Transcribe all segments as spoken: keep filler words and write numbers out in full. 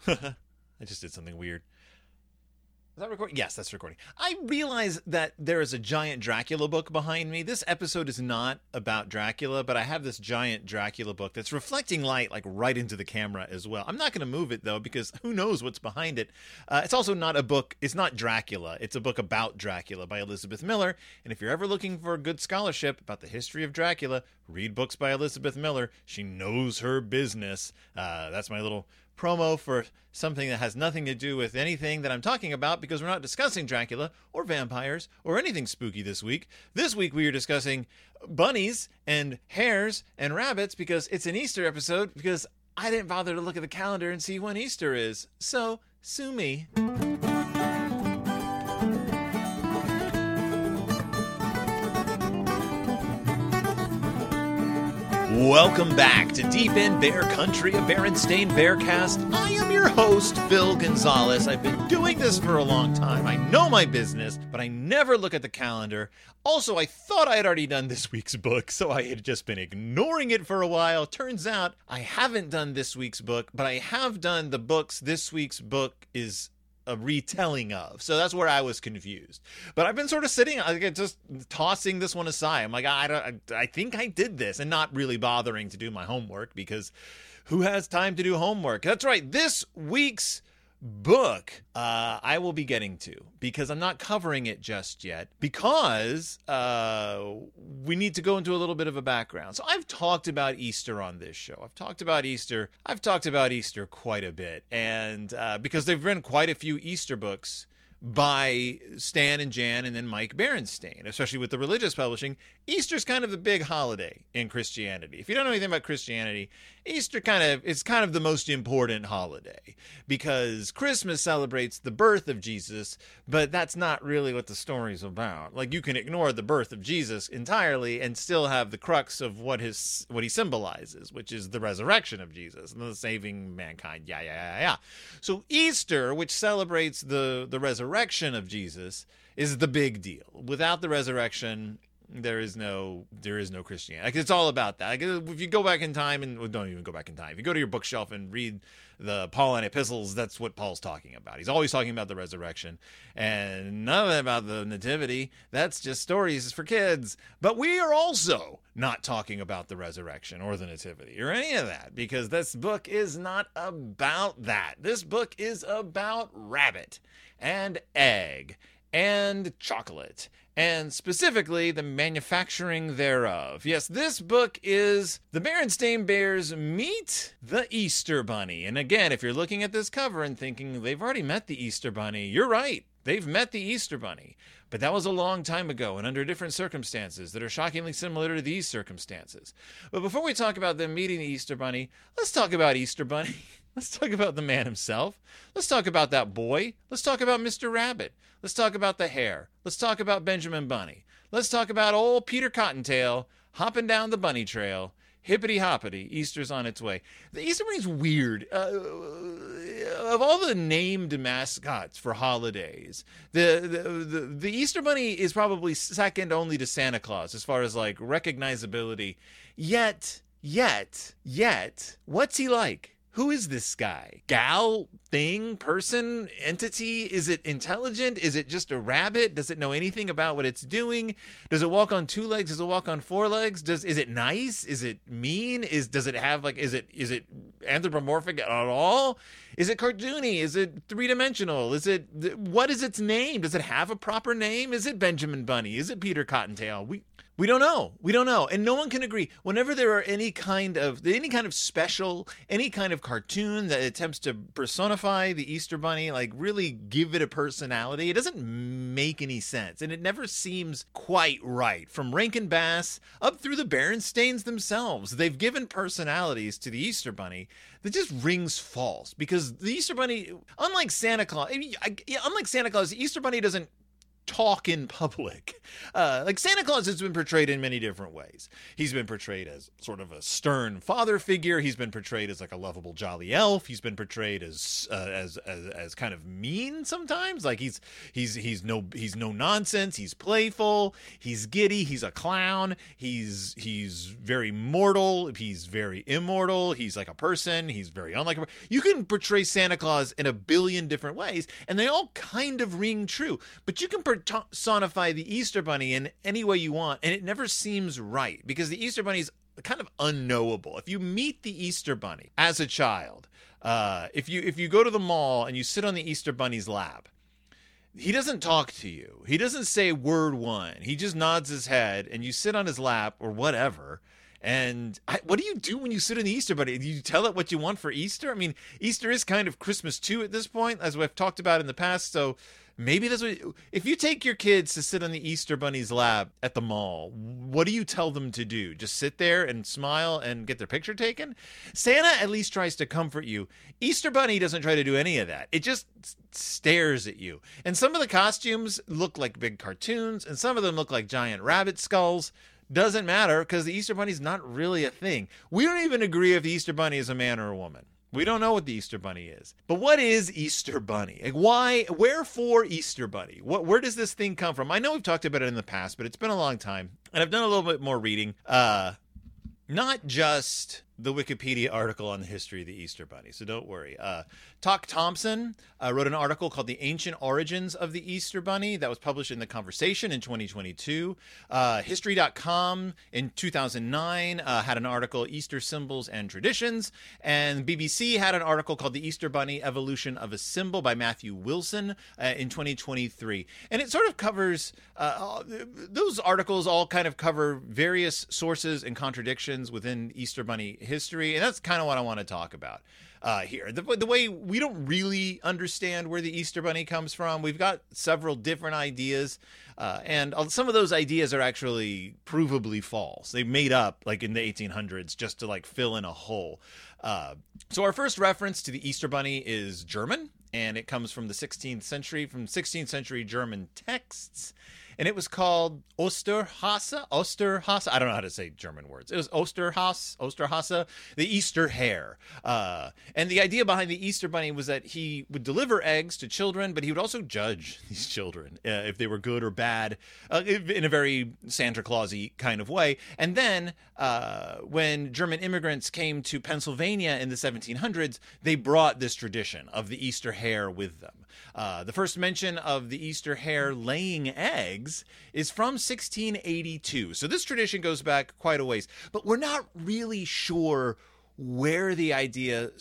I just did something weird. Is that recording? Yes, that's recording. I realize that there is a giant Dracula book behind me. This episode is not about Dracula, but I have this giant Dracula book that's reflecting light like right into the camera as well. I'm not going to move it though, because who knows what's behind it. Uh, it's also not a book. It's not Dracula. It's a book about Dracula by Elizabeth Miller. And if you're ever looking for good scholarship about the history of Dracula, read books by Elizabeth Miller. She knows her business. Uh, that's my little promo for something that has nothing to do with anything that I'm talking about, because we're not discussing Dracula or vampires or anything spooky this week. This week we are discussing bunnies and hares and rabbits, because it's an Easter episode, because I didn't bother to look at the calendar and see when Easter is. So, sue me. Welcome back to Deep in Bear Country, a Berenstain Bearcast. I am your host, Phil Gonzalez. I've been doing this for a long time. I know my business, but I never look at the calendar. Also, I thought I had already done this week's book, so I had just been ignoring it for a while. Turns out I haven't done this week's book, but I have done the books this week's book is a retelling of. So that's where I was confused. But I've been sort of sitting, like, just tossing this one aside. I'm like, I don't, I think I did this, and not really bothering to do my homework, because who has time to do homework? That's right. This week's book uh I will be getting to, because I'm not covering it just yet, because uh we need to go into a little bit of a background. So I've talked about Easter on this show. I've talked about Easter. I've talked about Easter quite a bit, and uh because there've been quite a few Easter books by Stan and Jan and then Mike Berenstain, especially with the religious publishing. Easter's kind of the big holiday in Christianity. If you don't know anything about Christianity, Easter kind of is kind of the most important holiday, because Christmas celebrates the birth of Jesus, but that's not really what the story's about. Like, you can ignore the birth of Jesus entirely and still have the crux of what his what he symbolizes, which is the resurrection of Jesus and the saving mankind. Yeah, yeah, yeah, yeah. So Easter, which celebrates the the resurrection of Jesus, is the big deal. Without the resurrection, there is no there is no Christianity. Like, it's all about that. Like, if you go back in time, and well, don't even go back in time. If you go to your bookshelf and read the Pauline epistles, that's what Paul's talking about. He's always talking about the resurrection, and none of that about the nativity. That's just stories for kids. But we are also not talking about the resurrection or the nativity or any of that, because this book is not about that. This book is about rabbit and egg and chocolate, and specifically the manufacturing thereof. Yes, this book is the Berenstain Bears Meet the Easter Bunny. And again, if you're looking at this cover and thinking they've already met the Easter Bunny, you're right. They've met the Easter Bunny. But that was a long time ago and under different circumstances that are shockingly similar to these circumstances. But before we talk about them meeting the Easter Bunny, let's talk about Easter Bunny. Let's talk about the man himself. Let's talk about that boy. Let's talk about Mister Rabbit. Let's talk about the hare. Let's talk about Benjamin Bunny. Let's talk about old Peter Cottontail hopping down the bunny trail. Hippity hoppity, Easter's on its way. The Easter Bunny's weird. Uh, of all the named mascots for holidays, the, the the the Easter Bunny is probably second only to Santa Claus as far as like recognizability. Yet, yet, yet, what's he like? Who is this guy? Gal, thing, person, entity? Is it intelligent? Is it just a rabbit? Does it know anything about what it's doing? Does it walk on two legs? Does it walk on four legs? Does is it nice? Is it mean? Is does it have like is it is it anthropomorphic at all? Is it cartoony? Is it three-dimensional? Is it what is its name? Does it have a proper name? Is it Benjamin Bunny? Is it Peter Cottontail? We We don't know. We don't know. And no one can agree. Whenever there are any kind of any kind of special, any kind of cartoon that attempts to personify the Easter Bunny, like really give it a personality, it doesn't make any sense. And it never seems quite right. From Rankin Bass up through the Berenstains themselves, they've given personalities to the Easter Bunny that just rings false. Because the Easter Bunny, unlike Santa Claus, I mean, I, yeah, unlike Santa Claus, the Easter Bunny doesn't talk in public. Uh, like Santa Claus has been portrayed in many different ways. He's been portrayed as sort of a stern father figure. He's been portrayed as like a lovable, jolly elf. He's been portrayed as uh, as, as as kind of mean sometimes. Like he's he's he's no he's no nonsense. He's playful. He's giddy. He's a clown. He's he's very mortal. He's very immortal. He's like a person. He's very unlike a person. You can portray Santa Claus in a billion different ways, and they all kind of ring true. But you can personify the Easter Bunny in any way you want, and it never seems right because the Easter Bunny is kind of unknowable. If you meet the Easter Bunny as a child, uh, if you if you go to the mall and you sit on the Easter Bunny's lap, he doesn't talk to you. He doesn't say word one. He just nods his head, and you sit on his lap or whatever. And I, what do you do when you sit in the Easter Bunny? Do you tell it what you want for Easter? I mean, Easter is kind of Christmas too at this point, as we've talked about in the past. So maybe that's what, if you take your kids to sit on the Easter Bunny's lap at the mall, what do you tell them to do? Just sit there and smile and get their picture taken? Santa at least tries to comfort you. Easter Bunny doesn't try to do any of that. It just stares at you. And some of the costumes look like big cartoons, and some of them look like giant rabbit skulls. Doesn't matter because the Easter Bunny's not really a thing. We don't even agree if the Easter Bunny is a man or a woman. We don't know what the Easter Bunny is. But what is Easter Bunny? Like why, wherefore Easter Bunny? What, where does this thing come from? I know we've talked about it in the past, but it's been a long time. And I've done a little bit more reading. Uh, not just the Wikipedia article on the history of the Easter Bunny, so don't worry. Uh, Talk Thompson uh, wrote an article called The Ancient Origins of the Easter Bunny that was published in The Conversation in twenty twenty-two. Uh, History dot com in two thousand nine uh, had an article, Easter Symbols and Traditions, and B B C had an article called The Easter Bunny, Evolution of a Symbol by Matthew Wilson uh, in twenty twenty-three. And it sort of covers, uh, those articles all kind of cover various sources and contradictions within Easter Bunny history, and that's kind of what I want to talk about uh, here. The, the way we don't really understand where the Easter Bunny comes from. We've got several different ideas, uh, and some of those ideas are actually provably false. They made up like in the eighteen hundreds just to like fill in a hole. Uh, so our first reference to the Easter Bunny is German, and it comes from the sixteenth century, from sixteenth century German texts. And it was called Osterhase, Osterhase. I don't know how to say German words. It was Osterhase, Osterhase, the Easter hare. Uh, and the idea behind the Easter Bunny was that he would deliver eggs to children, but he would also judge these children uh, if they were good or bad uh, in a very Santa Claus-y kind of way. And then uh, when German immigrants came to Pennsylvania in the seventeen hundreds, they brought this tradition of the Easter hare with them. Uh, the first mention of the Easter hare laying eggs is from sixteen eighty-two. So this tradition goes back quite a ways, but we're not really sure where the idea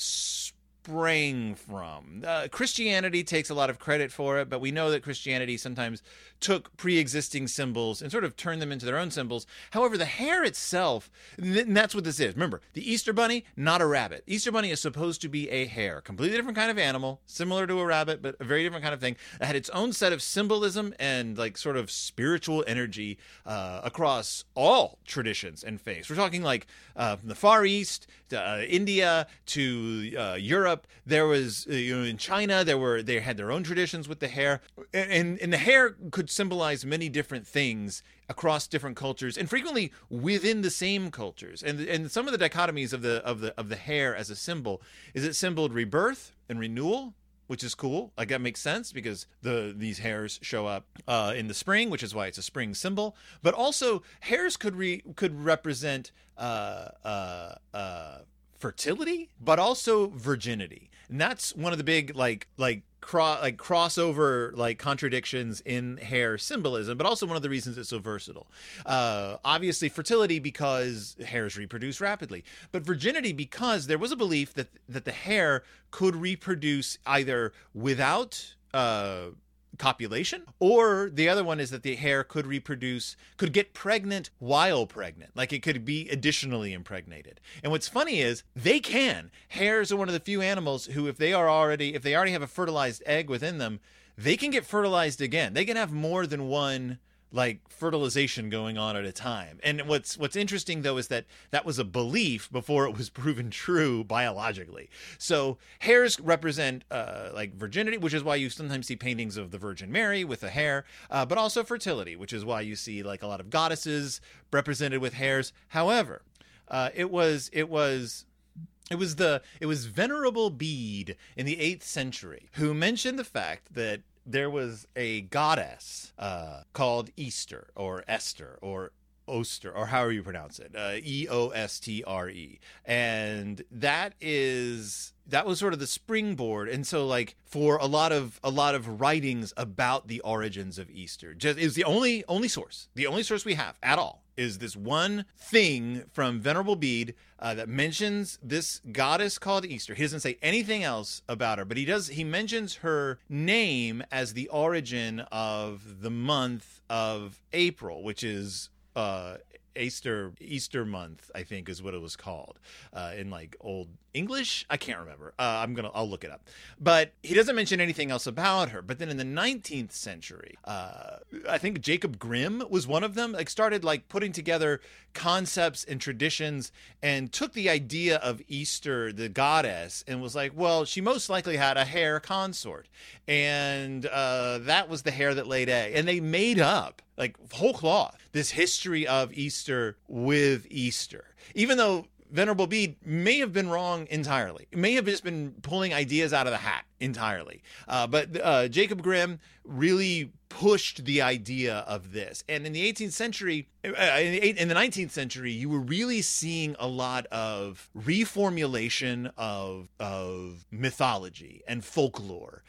sprang from. Uh, Christianity takes a lot of credit for it, but we know that Christianity sometimes took pre-existing symbols and sort of turned them into their own symbols. However, the hare itself, and that's what this is. Remember, the Easter Bunny, not a rabbit. Easter Bunny is supposed to be a hare, completely different kind of animal, similar to a rabbit, but a very different kind of thing. It had its own set of symbolism and like sort of spiritual energy uh, across all traditions and faiths. We're talking like uh, from the Far East to uh, India to uh, Europe. There was, uh, you know, in China, there were they had their own traditions with the hare, and and the hare could symbolize many different things across different cultures and frequently within the same cultures. And and some of the dichotomies of the of the of the hare as a symbol is it symboled rebirth and renewal, which is cool. Like that makes sense because the these hares show up uh, in the spring, which is why it's a spring symbol. But also hares could re, could represent uh, uh, uh, fertility, but also virginity. And that's one of the big like like cro- like crossover like contradictions in hare symbolism, but also one of the reasons it's so versatile. Uh, obviously fertility because hares reproduce rapidly, but virginity because there was a belief that that the hare could reproduce either without uh copulation, or the other one is that the hare could reproduce, could get pregnant while pregnant, like it could be additionally impregnated. And what's funny is they can. Hares are one of the few animals who, if they are already, if they already have a fertilized egg within them, they can get fertilized again. They can have more than one like fertilization going on at a time. And what's what's interesting though is that that was a belief before it was proven true biologically. So hares represent uh, like virginity, which is why you sometimes see paintings of the Virgin Mary with a hare, uh, but also fertility, which is why you see like a lot of goddesses represented with hares. However, uh, it was it was. It was the it was Venerable Bede in the eighth century who mentioned the fact that there was a goddess uh, called Easter or Esther or Oster, or however you pronounce it, uh, E O S T R E. And that is, that was sort of the springboard. And so like for a lot of, a lot of writings about the origins of Easter, just is the only, only source, the only source we have at all is this one thing from Venerable Bede uh, that mentions this goddess called Easter. He doesn't say anything else about her, but he does, he mentions her name as the origin of the month of April, which is uh Easter Easter month, I think is what it was called uh in like old English. I can't remember. uh, I'm gonna I'll look it up, but he doesn't mention anything else about her. But then in the nineteenth century, uh I think Jacob Grimm was one of them, like started like putting together concepts and traditions and took the idea of Easter, the goddess, and was like, well, she most likely had a hare consort, and uh that was the hare that laid egg, and they made up like whole cloth this history of Easter with Easter, even though Venerable Bede may have been wrong entirely. It may have just been pulling ideas out of the hat entirely. Uh, but uh, Jacob Grimm really pushed the idea of this. And in the eighteenth century, uh, in, the, in the nineteenth century, you were really seeing a lot of reformulation of, of mythology and folklore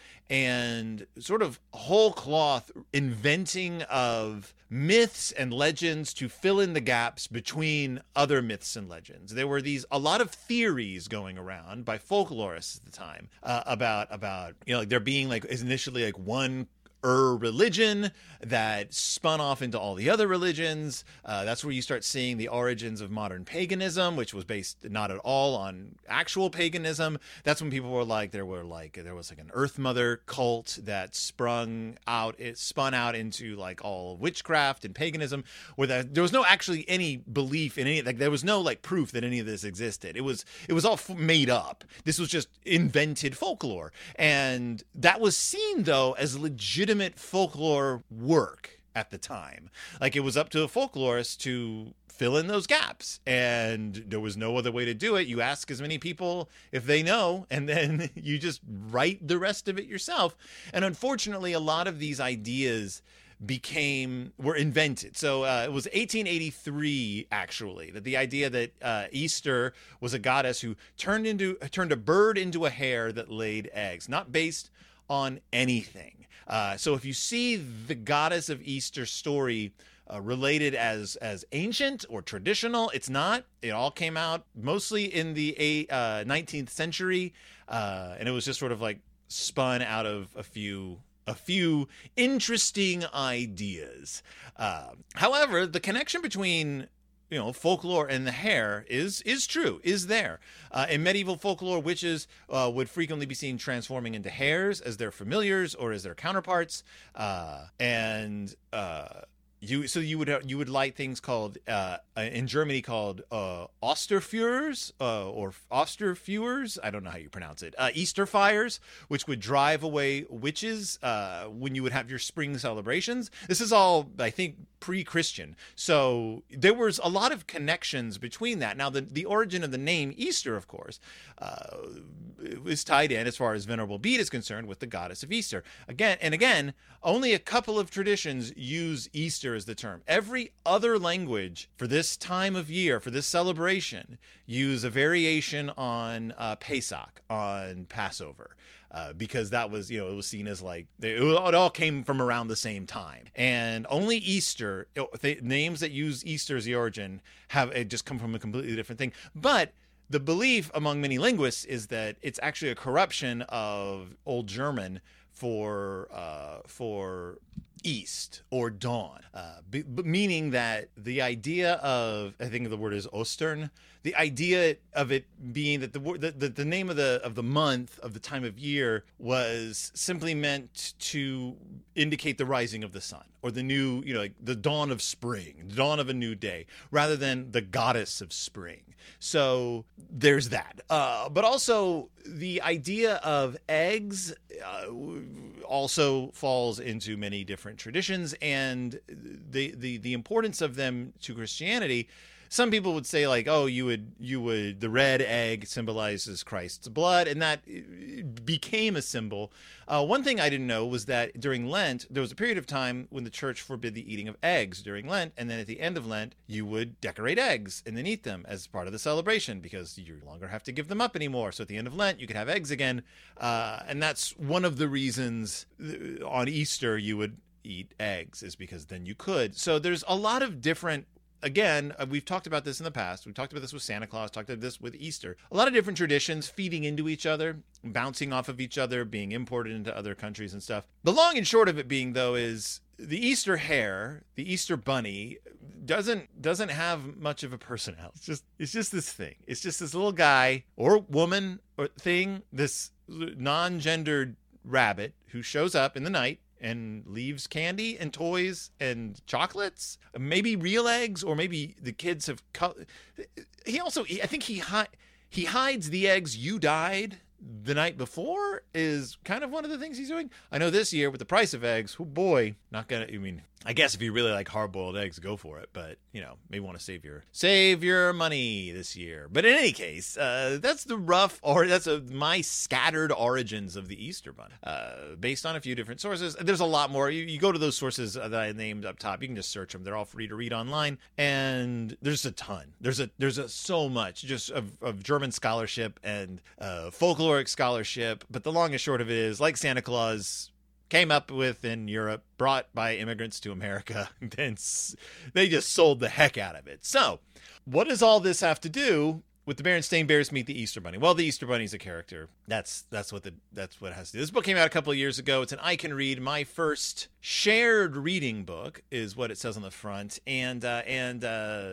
and sort of whole cloth inventing of myths and legends to fill in the gaps between other myths and legends. There were these, a lot of theories going around by folklorists at the time uh, about, about, you know, like there being like initially like one Ur religion that spun off into all the other religions. Uh, that's where you start seeing the origins of modern paganism, which was based not at all on actual paganism. That's when people were like, there were like, there was like an Earth Mother cult that sprung out, it spun out into like all witchcraft and paganism, where that, there was no actually any belief in any, like there was no like proof that any of this existed. It was, it was all f- made up. This was just invented folklore. And that was seen though as legitimate folklore work at the time. Like it was up to a folklorist to fill in those gaps, and there was no other way to do it. You ask as many people if they know, and then you just write the rest of it yourself. And unfortunately, a lot of these ideas became were invented. So uh, it was eighteen eighty-three actually that the idea that uh, Easter was a goddess who turned into turned a bird into a hare that laid eggs, not based on anything. Uh, so if you see the goddess of Easter story uh, related as as ancient or traditional, it's not. It all came out mostly in the uh, nineteenth century, uh, and it was just sort of like spun out of a few a few interesting ideas. Uh, however, the connection between you know, folklore and the hare is is true, is there. Uh, in medieval folklore, witches uh, would frequently be seen transforming into hares as their familiars or as their counterparts. Uh, and uh, you so you would you would light things called uh, in Germany called uh, Osterfeuers uh, or Osterfeuers. I don't know how you pronounce it. Uh, Easter fires, which would drive away witches uh, when you would have your spring celebrations. This is all, I think, pre-Christian. So there was a lot of connections between that. Now, the, the origin of the name Easter, of course, uh, is tied in, as far as Venerable Bede is concerned, with the goddess of Easter. Again and again, only a couple of traditions use Easter as the term. Every other language for this time of year, for this celebration, use a variation on uh, Pesach, on Passover. Uh, because that was, you know, it was seen as like, it all came from around the same time. And only Easter, the names that use Easter as the origin, have it just come from a completely different thing. But the belief among many linguists is that it's actually a corruption of Old German for uh, for east or dawn, uh, b- b- meaning that the idea of, I think the word is Ostern, the idea of it being that the, the the the name of the of the month of the time of year was simply meant to indicate the rising of the sun, or the new, you know, like the dawn of spring, the dawn of a new day, rather than the goddess of spring. So there's that. Uh, but also the idea of eggs uh, also falls into many different traditions, and the, the, the importance of them to Christianity. Some people would say, like, oh, you would, you would, the red egg symbolizes Christ's blood, and that became a symbol. Uh, one thing I didn't know was that during Lent, there was a period of time when the church forbid the eating of eggs during Lent, and then at the end of Lent, you would decorate eggs and then eat them as part of the celebration, because you no longer have to give them up anymore. So at the end of Lent, you could have eggs again, uh, and that's one of the reasons on Easter you would eat eggs, is because then you could. So there's a lot of different. Again, we've talked about this in the past. We've talked about this with Santa Claus, talked about this with Easter. A lot of different traditions feeding into each other, bouncing off of each other, being imported into other countries and stuff. The long and short of it being, though, is the Easter hare, the Easter bunny, doesn't doesn't have much of a personality. It's just it's just this thing. It's just this little guy or woman or thing, this non-gendered rabbit who shows up in the night and leaves candy and toys and chocolates, maybe real eggs, or maybe the kids have cut. He also, I think he hi- he hides the eggs you died the night before, is kind of one of the things he's doing. I know this year with the price of eggs, oh boy, not gonna, I mean, I guess if you really like hard-boiled eggs, go for it. But, you know, maybe want to save your save your money this year. But in any case, uh, that's the rough, or that's a, my scattered origins of the Easter Bunny, uh, based on a few different sources. There's a lot more. You, you go to those sources that I named up top. You can just search them. They're all free to read online, and there's a ton. There's a there's a so much just of, of German scholarship and uh, folkloric scholarship. But the long and short of it is, like Santa Claus came up with in Europe, brought by immigrants to America, then they just sold the heck out of it. So what does all this have to do with the Berenstain Bears meet the Easter Bunny? Well, the Easter Bunny's a character. That's that's what the that's what it has to do. This book came out a couple of years ago. It's an I Can Read. My first shared reading book is what it says on the front, and uh, and uh,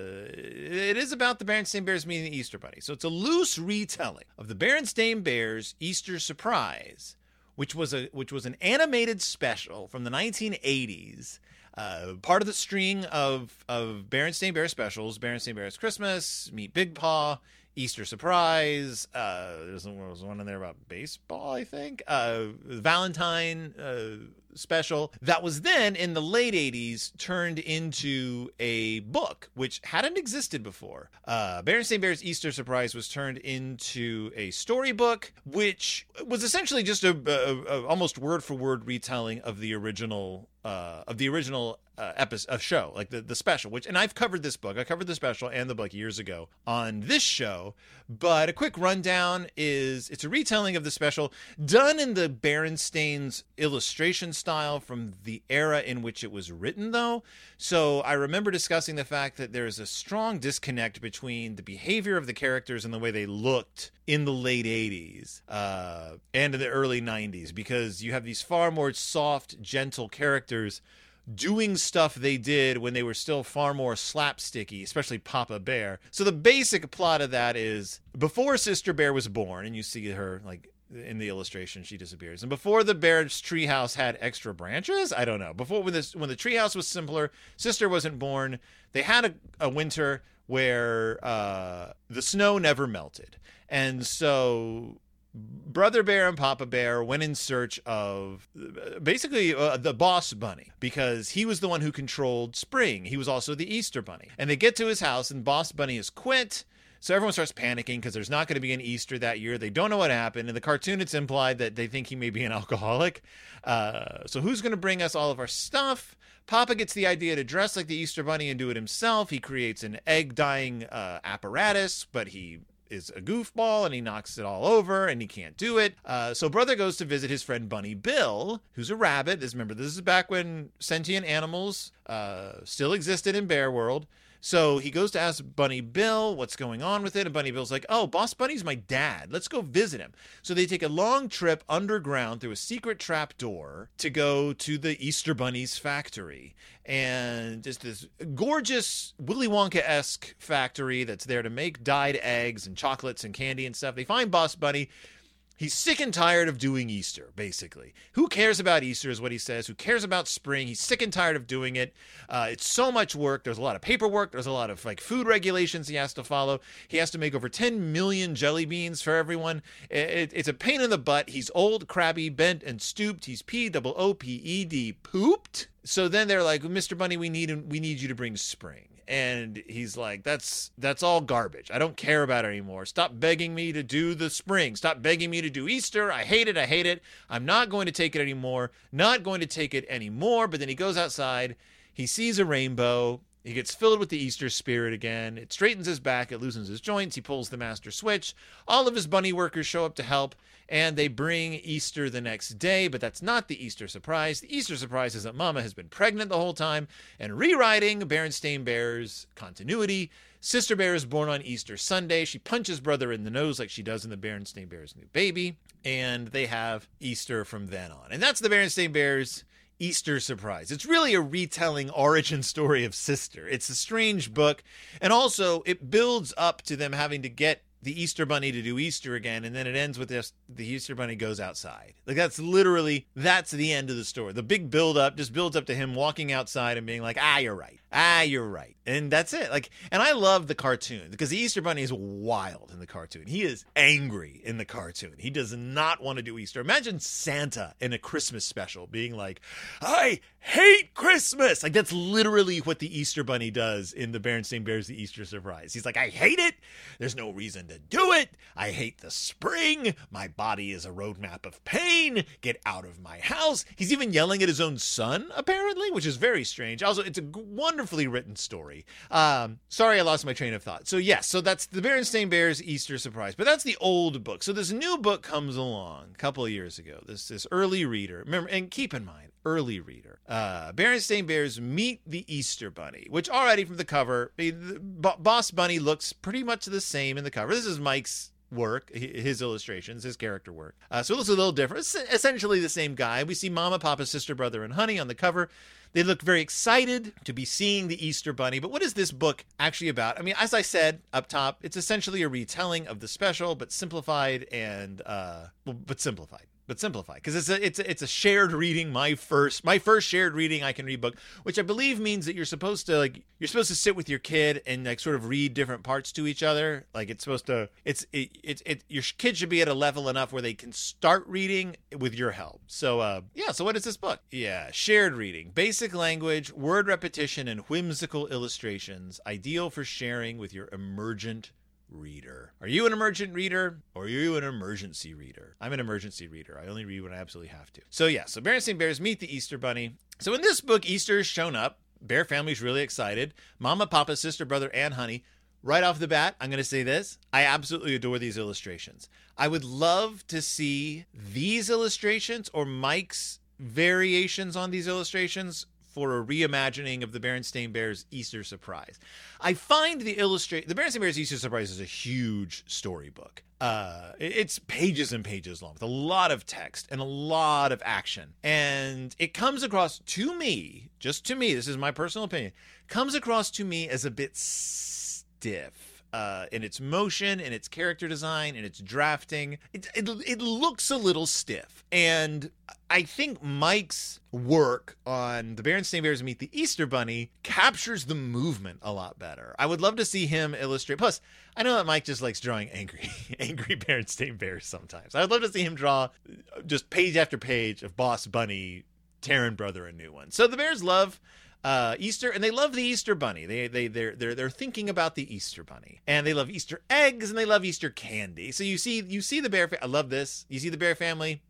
it is about the Berenstain Bears meeting the Easter Bunny. So it's a loose retelling of the Berenstain Bears Easter Surprise, which was a which was an animated special from the nineteen eighties, uh, part of the string of of Berenstain Bears specials: Berenstain Bears Christmas, Meet Big Paw, Easter Surprise. Uh, there's there was one in there about baseball, I think. Uh, Valentine uh, special that was then in the late eighties turned into a book, which hadn't existed before. Uh, Berenstain Bears Easter Surprise was turned into a storybook, which was essentially just a, a, a almost word for word retelling of the original uh, of the original uh, episode of show, like the the special. Which, and I've covered this book. I covered the special and the book years ago on this show. But a quick rundown is it's a retelling of the special done in the Berenstain's illustration style from the era in which it was written, though. So I remember discussing the fact that there's a strong disconnect between the behavior of the characters and the way they looked in the late eighties uh, and in the early nineties, because you have these far more soft, gentle characters doing stuff they did when they were still far more slapsticky, especially Papa Bear. So the basic plot of that is, before Sister Bear was born, and you see her, like, in the illustration, she disappears. And before the bear's treehouse had extra branches, I don't know. Before, when this, when the treehouse was simpler, Sister wasn't born. They had a, a winter where uh, the snow never melted, and so Brother Bear and Papa Bear went in search of basically uh, the boss bunny, because he was the one who controlled spring. He was also the Easter Bunny. And they get to his house, and Boss Bunny has quit. So everyone starts panicking because there's not going to be an Easter that year. They don't know what happened. In the cartoon, it's implied that they think he may be an alcoholic. Uh, so who's going to bring us all of our stuff? Papa gets the idea to dress like the Easter Bunny and do it himself. He creates an egg-dyeing uh, apparatus, but he is a goofball and he knocks it all over and he can't do it. Uh, so Brother goes to visit his friend Bunny Bill, who's a rabbit. This, remember, this is back when sentient animals uh, still existed in Bear World. So he goes to ask Bunny Bill what's going on with it, and Bunny Bill's like, oh, Boss Bunny's my dad. Let's go visit him. So they take a long trip underground through a secret trap door to go to the Easter Bunny's factory. And just this gorgeous Willy Wonka-esque factory that's there to make dyed eggs and chocolates and candy and stuff. They find Boss Bunny. He's sick and tired of doing Easter, basically. Who cares about Easter is what he says. Who cares about spring? He's sick and tired of doing it. Uh, it's so much work. There's a lot of paperwork. There's a lot of like food regulations he has to follow. He has to make over ten million jelly beans for everyone. It, it, it's a pain in the butt. He's old, crabby, bent, and stooped. He's P O O P E D, pooped. So then they're like, Mister Bunny, we need we need you to bring spring. And he's like, that's that's all garbage. I don't care about it anymore. Stop begging me to do the spring. Stop begging me to do Easter. I hate it. I hate it. I'm not going to take it anymore. Not going to take it anymore. But then he goes outside. He sees a rainbow. He gets filled with the Easter spirit again. It straightens his back. It loosens his joints. He pulls the master switch. All of his bunny workers show up to help, and they bring Easter the next day, but that's not the Easter surprise. The Easter surprise is that Mama has been pregnant the whole time, and rewriting Berenstain Bears continuity, Sister Bear is born on Easter Sunday. She punches brother in the nose like she does in the Berenstain Bears' new baby, and they have Easter from then on. And that's the Berenstain Bears' Easter surprise. It's really a retelling origin story of Sister. It's a strange book, and also it builds up to them having to get the Easter Bunny to do Easter again, and then it ends with this: the Easter Bunny goes outside. Like, that's literally, that's the end of the story. The big build up just builds up to him walking outside and being like, ah, you're right. Ah, you're right. And that's it. Like, and I love the cartoon because the Easter Bunny is wild in the cartoon. He is angry in the cartoon. He does not want to do Easter. Imagine Santa in a Christmas special being like, I hate Christmas. Like, that's literally what the Easter Bunny does in the Berenstain Bears The Easter Surprise. He's like, I hate it. There's no reason to do it. I hate the spring. My body is a roadmap of pain. Get out of my house. He's even yelling at his own son, apparently, which is very strange. Also, it's a wonderfully written story. Um, sorry, I lost my train of thought. So yes, so that's the Berenstain Bears Easter Surprise, but that's the old book. So this new book comes along a couple of years ago. This this early reader, remember, and keep in mind, early reader. Uh, Berenstain Bears Meet the Easter Bunny, which already from the cover, the, the, Boss Bunny looks pretty much the same in the cover. This is Mike's work, his illustrations, his character work. Uh, so it looks a little different. It's essentially the same guy. We see Mama, Papa, Sister, Brother, and Honey on the cover. They look very excited to be seeing the Easter Bunny. But what is this book actually about? I mean, as I said up top, it's essentially a retelling of the special, but simplified and, uh, but simplified. But simplify, because it's a it's a, it's a shared reading. My first my first shared reading I can read book, which I believe means that you're supposed to like you're supposed to sit with your kid and like sort of read different parts to each other. Like it's supposed to it's it it, it your kid should be at a level enough where they can start reading with your help. So uh yeah. So what is this book? Yeah, shared reading, basic language, word repetition, and whimsical illustrations, ideal for sharing with your emergent reader. Are you an emergent reader or are you an emergency reader? I'm an emergency reader. I only read when I absolutely have to. So yeah, so Berenstain Bears Meet the Easter Bunny. So in this book, Easter has shown up. Bear family's really excited. Mama, Papa, Sister, Brother, and Honey. Right off the bat, I'm going to say this. I absolutely adore these illustrations. I would love to see these illustrations or Mike's variations on these illustrations for a reimagining of the Berenstain Bears Easter Surprise. I find the illustrate the Berenstain Bears Easter Surprise is a huge storybook. Uh, it's pages and pages long with a lot of text and a lot of action. And it comes across to me, just to me, this is my personal opinion, comes across to me as a bit stiff. Uh, in its motion, in its character design, in its drafting. It, it, it looks a little stiff. And I think Mike's work on the Berenstain Bears Meet the Easter Bunny captures the movement a lot better. I would love to see him illustrate. Plus, I know that Mike just likes drawing angry, angry Berenstain Bears sometimes. I would love to see him draw just page after page of Boss Bunny tearing brother a new one. So the Bears love Uh, Easter, and they love the Easter Bunny. They they they're they're they're thinking about the Easter Bunny, and they love Easter eggs, and they love Easter candy. So you see you see the Bear. Fa- I love this. You see the Bear family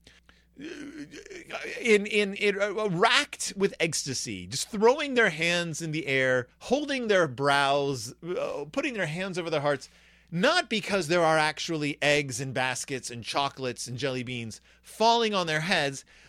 in in in uh, racked with ecstasy, just throwing their hands in the air, holding their brows, uh, putting their hands over their hearts. Not because there are actually eggs and baskets and chocolates and jelly beans falling on their heads,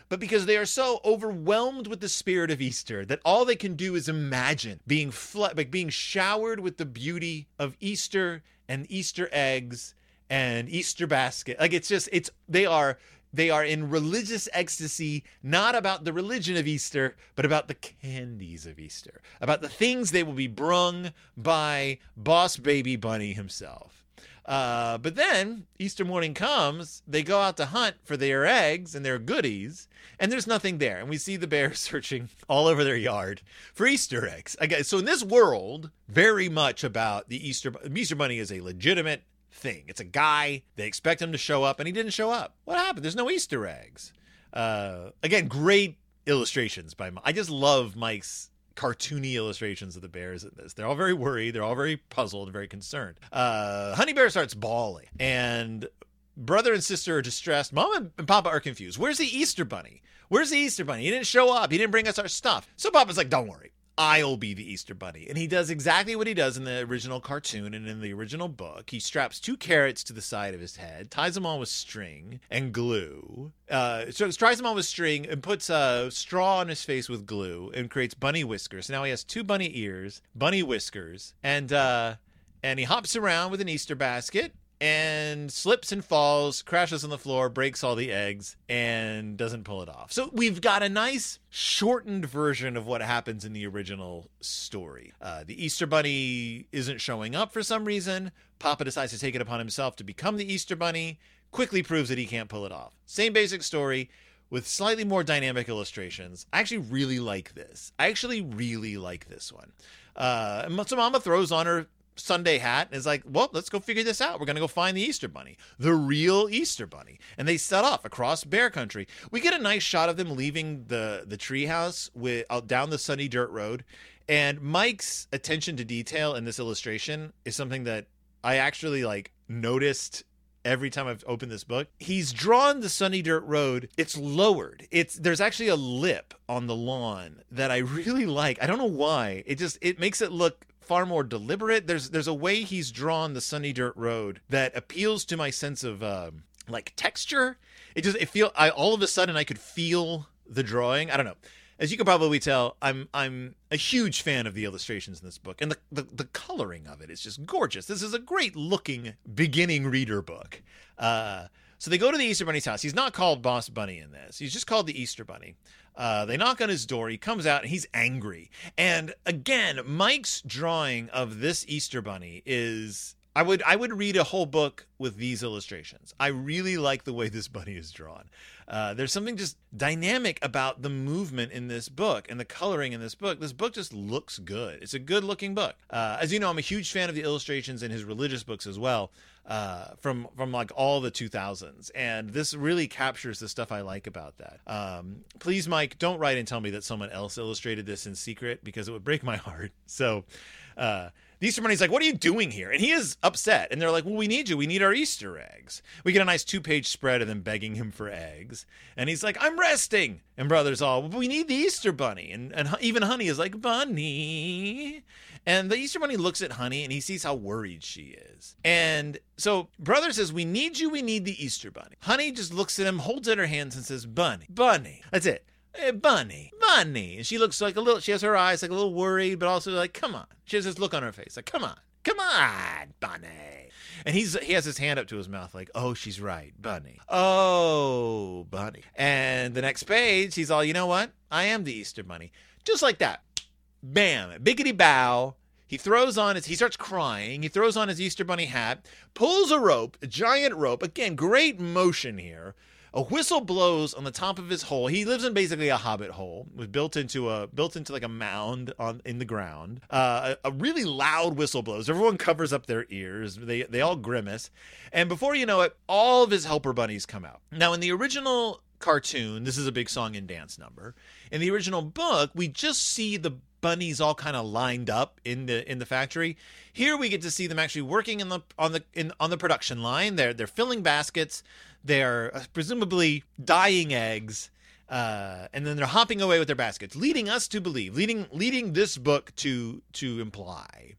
but because they are so overwhelmed with the spirit of Easter that all they can do is imagine being fl- like being showered with the beauty of Easter and Easter eggs and Easter basket. Like it's just, it's, they are, they are in religious ecstasy, not about the religion of Easter, but about the candies of Easter, about the things they will be brung by Boss Baby Bunny himself. Uh, but then Easter morning comes, they go out to hunt for their eggs and their goodies, and there's nothing there. And we see the bears searching all over their yard for Easter eggs. Okay, so in this world, very much about the Easter, Easter Bunny is a legitimate thing. It's a guy. They expect him to show up, and he didn't show up. What happened? There's no Easter eggs. Uh, again, great illustrations by Mike. I just love Mike's cartoony illustrations of the bears in this. They're all very worried. They're all very puzzled and very concerned. Uh, Honey Bear starts bawling, and brother and sister are distressed. Mom and Papa are confused. Where's the Easter Bunny? Where's the Easter Bunny? He didn't show up. He didn't bring us our stuff. So Papa's like, don't worry. I'll be the Easter Bunny. And he does exactly what he does in the original cartoon and in the original book. He straps two carrots to the side of his head, ties them on with string and glue. Uh, so tries them on with string and puts a uh, straw on his face with glue and creates bunny whiskers. So now he has two bunny ears, bunny whiskers, and uh, and he hops around with an Easter basket and slips and falls, crashes on the floor, breaks all the eggs, and doesn't pull it off. So we've got a nice shortened version of what happens in the original story. Uh, the Easter Bunny isn't showing up for some reason. Papa decides to take it upon himself to become the Easter Bunny, quickly proves that he can't pull it off. Same basic story with slightly more dynamic illustrations. I actually really like this. I actually really like this one. Uh, so Mama throws on her Sunday hat and is like, well, let's go figure this out. We're going to go find the Easter Bunny, the real Easter Bunny. And they set off across bear country. We get a nice shot of them leaving the, the treehouse with out down the sunny dirt road. And Mike's attention to detail in this illustration is something that I actually like noticed every time I've opened this book. He's drawn the sunny dirt road. It's lowered. It's there's actually a lip on the lawn that I really like. I don't know why. It just it makes it look far more deliberate. There's there's a way he's drawn the sunny dirt road that appeals to my sense of um, like texture. It just it feel I all of a sudden I could feel the drawing. I don't know. As you can probably tell, I'm I'm a huge fan of the illustrations in this book, and the, the, the coloring of it is just gorgeous. This is a great looking beginning reader book. Uh, so they go to the Easter Bunny's house. He's not called Boss Bunny in this. He's just called the Easter Bunny. Uh, they knock on his door. He comes out and he's angry. And again, Mike's drawing of this Easter Bunny is I would I would read a whole book with these illustrations. I really like the way this bunny is drawn. Uh, there's something just dynamic about the movement in this book and the coloring in this book. This book just looks good. It's a good looking book. Uh, as you know, I'm a huge fan of the illustrations in his religious books as well, uh, from from like all the two thousands. And this really captures the stuff I like about that. Um, please, Mike, don't write and tell me that someone else illustrated this in secret, because it would break my heart. So uh, the Easter Bunny's like, what are you doing here? And he is upset. And they're like, well, we need you. We need our Easter eggs. We get a nice two-page spread of them begging him for eggs. And he's like, I'm resting. And Brother's all, well, we need the Easter Bunny. And, and even Honey is like, Bunny. And the Easter Bunny looks at Honey and he sees how worried she is. And so Brother says, we need you. We need the Easter Bunny. Honey just looks at him, holds out her hands and says, Bunny, Bunny. That's it. Hey, Bunny, Bunny. And she looks like a little, she has her eyes like a little worried, but also like, come on. She has this look on her face, like, come on, come on, Bunny. And he's he has his hand up to his mouth like, oh, she's right, Bunny. Oh, Bunny. And the next page, he's all, you know what? I am the Easter Bunny. Just like that. Bam, biggity bow. He throws on his, he starts crying. He throws on his Easter Bunny hat, pulls a rope, a giant rope. Again, great motion here. A whistle blows on the top of his hole. He lives in basically a hobbit hole. It was built into a built into like a mound on in the ground. Uh, a, a really loud whistle blows. Everyone covers up their ears. They they all grimace, and before you know it, all of his helper bunnies come out. Now, in the original cartoon, this is a big song and dance number. In the original book, we just see the bunnies all kind of lined up in the in the factory. Here we get to see them actually working in the on the in on the production line. They're they're filling baskets. They're presumably dyeing eggs, uh, and then they're hopping away with their baskets, leading us to believe, leading leading this book to to imply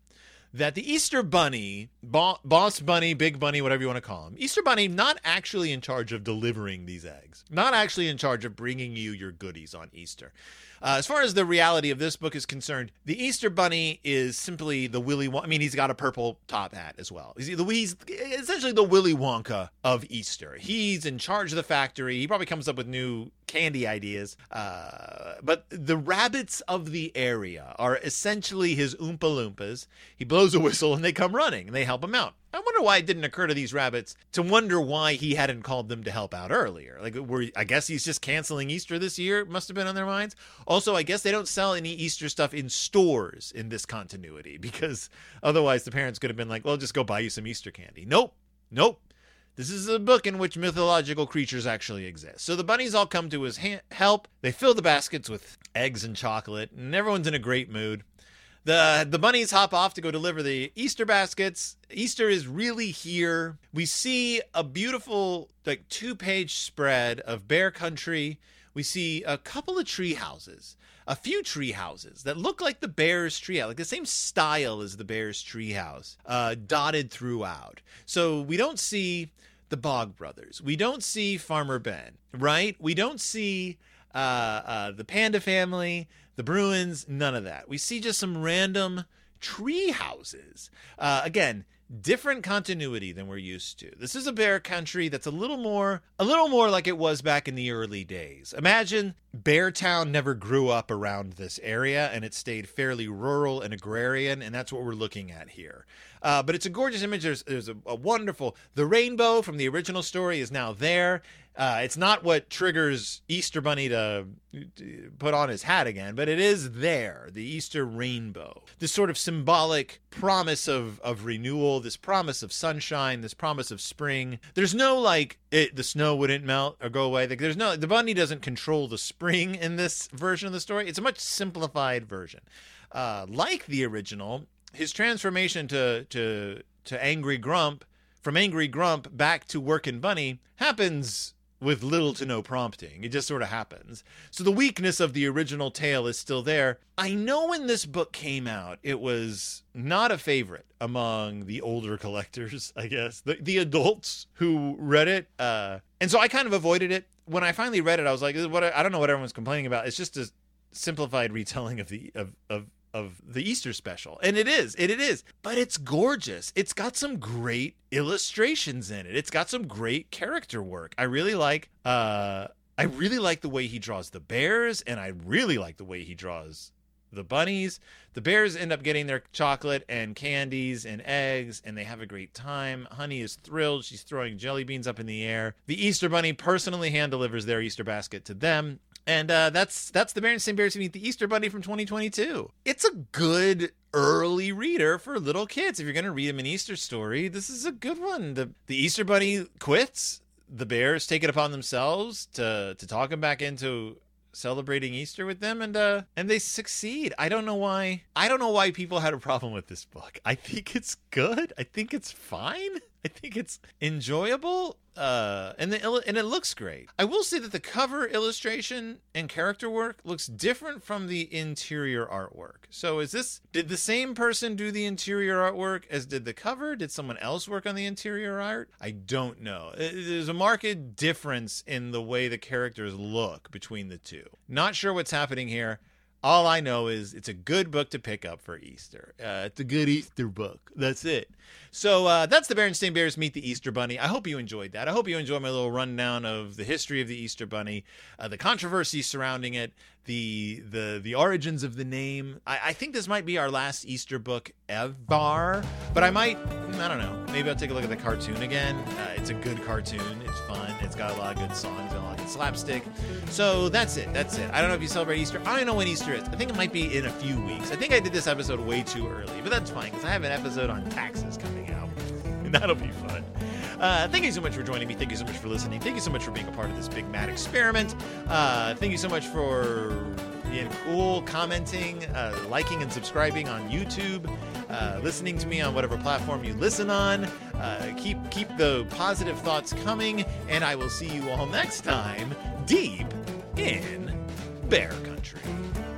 that the Easter Bunny, bo- Boss Bunny, Big Bunny, whatever you want to call him, Easter Bunny, not actually in charge of delivering these eggs, not actually in charge of bringing you your goodies on Easter. Uh, as far as the reality of this book is concerned, the Easter Bunny is simply the Willy Wonka. I mean, he's got a purple top hat as well. He's, he's essentially the Willy Wonka of Easter. He's in charge of the factory. He probably comes up with new candy ideas. Uh, but the rabbits of the area are essentially his Oompa Loompas. He blows a whistle and they come running and they help him out. I wonder why it didn't occur to these rabbits to wonder why he hadn't called them to help out earlier. Like, were, I guess he's just canceling Easter this year. Must have been on their minds. Also, I guess they don't sell any Easter stuff in stores in this continuity, because otherwise the parents could have been like, well, just go buy you some Easter candy. Nope. Nope. This is a book in which mythological creatures actually exist. So the bunnies all come to his ha- help. They fill the baskets with eggs and chocolate, and everyone's in a great mood. The the bunnies hop off to go deliver the Easter baskets. Easter is really here. We see a beautiful, like, two-page spread of bear country. We see a couple of tree houses, a few tree houses that look like the bear's tree house, like the same style as the bear's tree house, uh, dotted throughout. So we don't see the Bog Brothers. We don't see Farmer Ben, right? We don't see uh, uh, the Panda family, the Bruins, none of that. We see just some random tree houses. Uh, again, different continuity than we're used to. This is a bear country that's a little more, a little more like it was back in the early days. Imagine Beartown never grew up around this area and it stayed fairly rural and agrarian, and that's what we're looking at here. Uh, but it's a gorgeous image. There's, there's a, a wonderful, the rainbow from the original story is now there. Uh, it's not what triggers Easter Bunny to, to put on his hat again, but it is there, the Easter rainbow. This sort of symbolic promise of, of renewal, this promise of sunshine, this promise of spring. There's no, like, it, the snow wouldn't melt or go away. Like, there's no, the bunny doesn't control the spring in this version of the story. It's a much simplified version. Uh, like the original, his transformation to, to, to Angry Grump, from Angry Grump back to Workin' Bunny, happens with little to no prompting. It just sort of happens. So the weakness of the original tale is still there. I know when this book came out, it was not a favorite among the older collectors, I guess. The, the adults who read it. Uh, and so I kind of avoided it. When I finally read it, I was like, "What? I don't know what everyone's complaining about. It's just a simplified retelling of the of of of the Easter special." And it is, it, it is, but it's gorgeous. It's got some great illustrations in it. It's got some great character work. I really like, uh, I really like the way he draws the bears, and I really like the way he draws the bunnies. The bears end up getting their chocolate and candies and eggs, and they have a great time. Honey is thrilled. She's throwing jelly beans up in the air. The Easter Bunny personally hand delivers their Easter basket to them. And uh, that's that's the Berenstain Bears Meet the Easter Bunny from twenty twenty-two. It's a good early reader for little kids. If you're going to read them an Easter story, this is a good one. The, the Easter Bunny quits. The bears take it upon themselves to to talk him back into celebrating Easter with them, and uh and they succeed. I don't know why. I don't know why people had a problem with this book. I think it's good. I think it's fine. I think it's enjoyable. Uh, and the and it looks great. I will say that the cover illustration and character work looks different from the interior artwork. So is this, did the same person do the interior artwork as did the cover? Did someone else work on the interior art? I don't know. There's a marked difference in the way the characters look between the two. Not sure what's happening here. All I know is it's a good book to pick up for Easter. Uh, it's a good Easter book. That's it. So uh, that's the Berenstain Bears Meet the Easter Bunny. I hope you enjoyed that. I hope you enjoyed my little rundown of the history of the Easter Bunny, uh, the controversy surrounding it, the the the origins of the name. I, I think this might be our last Easter book ever, but I might, I don't know, maybe I'll take a look at the cartoon again. Uh, it's a good cartoon. It's fun. It's got a lot of good songs and a lot of good slapstick. So that's it. That's it. I don't know if you celebrate Easter. I don't know when Easter is. I think it might be in a few weeks. I think I did this episode way too early, but that's fine because I have an episode on taxes coming out, and that'll be fun. Uh, thank you so much for joining me. Thank you so much for listening. Thank you so much for being a part of this big mad experiment. Uh, thank you so much for being cool, commenting, uh, liking, and subscribing on YouTube. Uh, listening to me on whatever platform you listen on. Uh, keep keep the positive thoughts coming, and I will see you all next time, deep in Bear Country.